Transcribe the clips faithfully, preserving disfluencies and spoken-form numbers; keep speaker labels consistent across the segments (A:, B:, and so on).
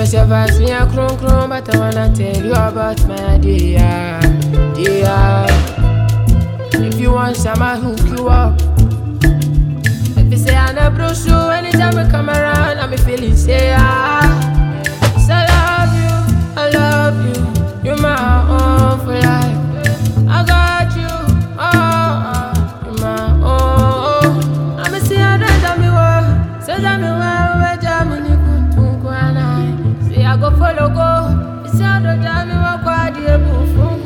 A: Cause your vibes me a chrome chrome, but I wanna tell you about my dear, dear. If you want some, I hook you up. If you say I'm a bro show, anytime I come around, I'm feeling say ah. So I love you, I love you, you're my own for life. I got you, oh, oh you're my own. I'm a see how they tell me what, so tell me where we're jamming. I go follow go. It's how the time you walk out the boom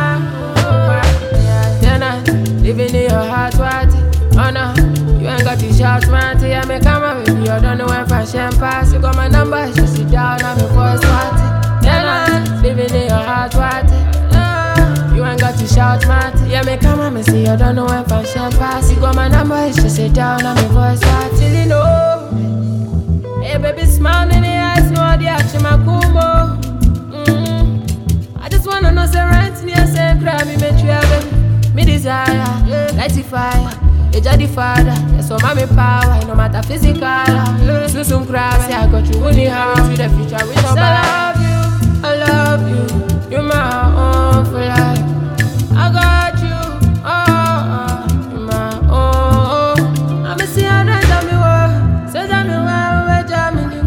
A: Tenant, living in your heart, what? Oh no, you ain't got the shots, man. I may come out with you. I don't know when fashion pass. You got my number, you sit down, I'm your first party. Tenant, living in your heart, what? You ain't got the shots, man. Yeah, me come and me see. I don't know when fashion pass. You got my number, you sit down, I'm your first party. You know, hey baby, smile in the eyes, no the action, my combo. Mm. I just wanna know, say rent near, say cry, me make you have me desire, light the fire, you just the father, that's what mommy power, no matter physical. So some cry, say I got you in the house, with the future, with your I love you, I love you, you're my own for life. I got you, oh, oh you're my own. I'ma see how they tell me what, so tell me why we're jamming.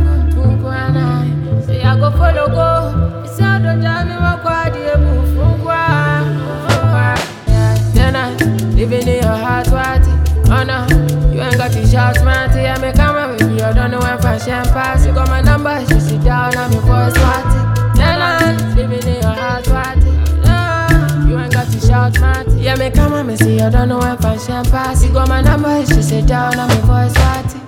A: I go follow go. It's how the journey walk out the move. Tenant, living in your heart, what? Oh no, you ain't got the shots, man. I may come out with you. I don't know when fashion pass. You got my number, you sit down, I'm your first party. Tenant, living in your heart, what? You ain't got the shots, man. Yeah, me come and me see. I don't know when fashion pass. You got my number, you sit down, I'm your first party.